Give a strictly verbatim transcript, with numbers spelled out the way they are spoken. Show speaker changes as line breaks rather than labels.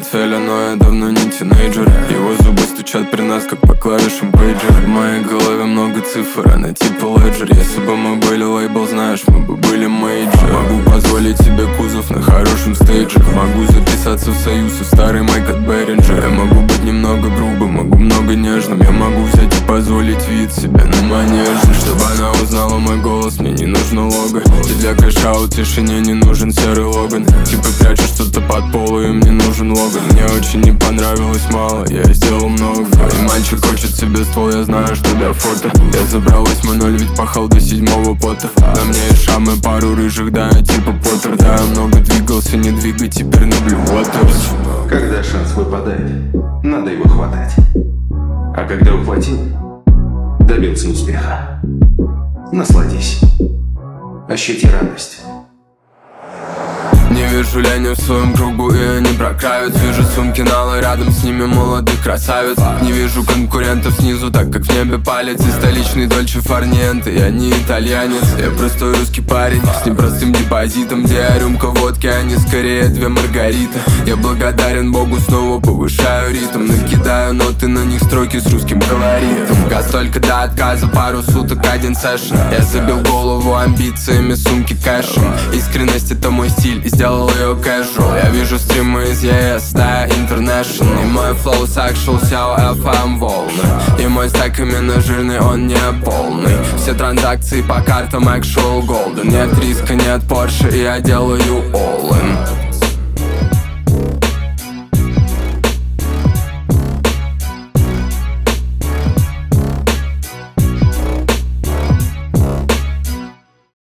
цели, но я давно не тинейджер. Его зубы стучат при нас, как по клавишам пейджер. В моей голове много цифр, она типа леджер. Если бы мы были лейбл, знаешь, мы бы были мейджор. Могу позволить себе кузов на хорошем стейдже. Могу записаться в союз и старый майк от Беринджер. Я могу быть немного грубым, могу много нежным. Я могу взять и позволить вид себе на манеже. Чтобы она узнала мой голос, мне не нужно лого. И для кэша в тишине не нужен серый Логан. Типа прячу что-то под полу, им не нужен Логан. Мне очень не понравилось мало, я сделал много. И мальчик хочет себе ствол, я знаю, что для фото. Я забрал восемь ноль, ведь пахал до седьмого пота. На мне есть шамы, пару рыжих, да, я типа Поттер. Да, я много двигался, не двигай, теперь на Blue Waters.
Когда шанс выпадает, надо его хватать. А когда ухватил, добился успеха. Насладись. Ощути радость.
Не вижу лени в своем кругу, и они прокравят. Вижу сумки налы, рядом с ними молодых красавиц. Не вижу конкурентов снизу, так как в небе палец. И столичный Дольче Фарниенте, я не итальянец. Я простой русский парень с непростым депозитом, где рюмка водки, а не скорее две маргариты. Я благодарен Богу, снова повышаю ритм. Накидаю ноты, на них строки с русским колоритом. Газ только до отказа, пару суток, один сэшн. Я забил голову амбициями, сумки кэшем. Искренность — это мой стиль, и сделал ее casual. Я вижу стримы из ЕС, да, International. И мой флоу сакшл, сяо эф эм волны. И мой стек именно жирный, он не полный. Все транзакции по картам actual golden. Нет риска, нет Porsche, и я делаю all in.